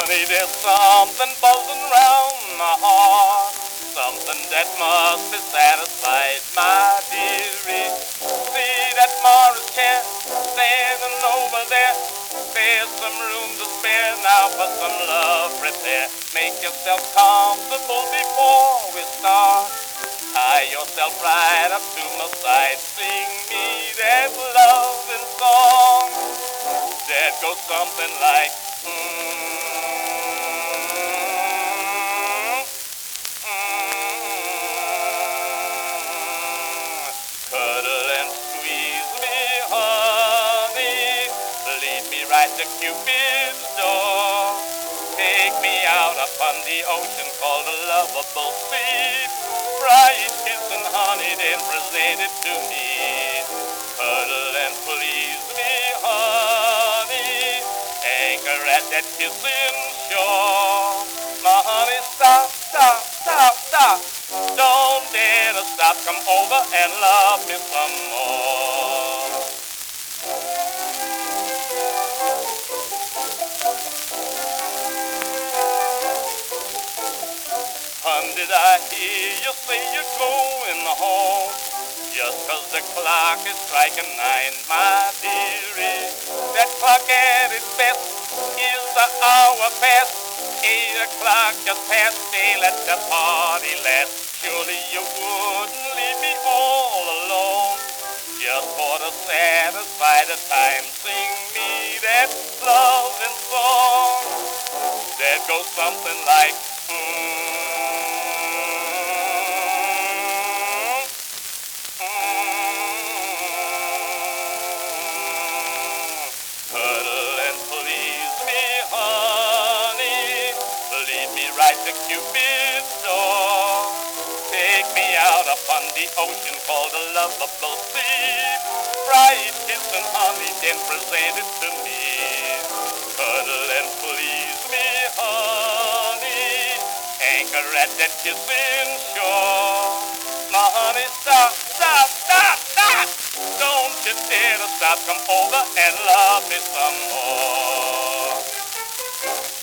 Honey, there's something buzzing round my heart, something that must be satisfied, my dearie. See that Morris chair standing over there. There's some room to spare now for some love prepare. Make yourself comfortable before we start. Tie yourself right up to my side. Sing me that loving song that goes something like cuddle and squeeze me, honey. Lead me right to Cupid's door. Take me out upon the ocean called a lovable sea. Bright kiss and honey, then present it to me. Cuddle and please me, honey. Anchor at that kissing shore. My honey, stop, stop, stop, stop. Don't dare to stop. Come over and love me some more. Hun, did I hear you say you're going home? Just 'cause the clock is striking 9, my dearie. That clock at its best is the hour past. 8 o'clock just past, say let the party last. Surely you wouldn't leave me all alone, just for to satisfy the time. Sing me that loving song that goes something like cuddle and please me, honey. Lead me right to Cupid's door. Take me out upon the ocean called a lovable sea. Bright kiss and honey, then present it to me. Cuddle and please me, honey. Anchor at that kissing shore. My honey, stop, stop, stop, stop. Don't you dare to stop. Come over and love me some more.